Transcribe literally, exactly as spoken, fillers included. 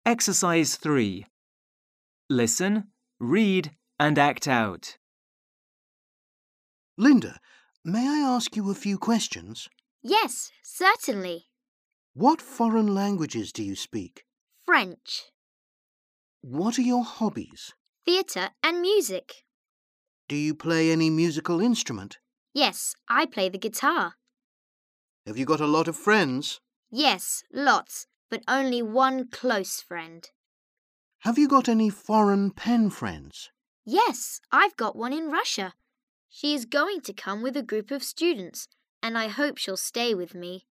Exercise three. Listen, read and act out. Linda, may I ask you a few questions? Yes, certainly. What foreign languages do you speak? French, What are your hobbies? theatre and music. Do you play any musical instrument? Yes, I play the guitar. Have you got a lot of friends? Yes, lots, but only one close friend. Have you got any foreign pen friends? Yes, I've got one in Russia. She is going to come with a group of students, and I hope she'll stay with me.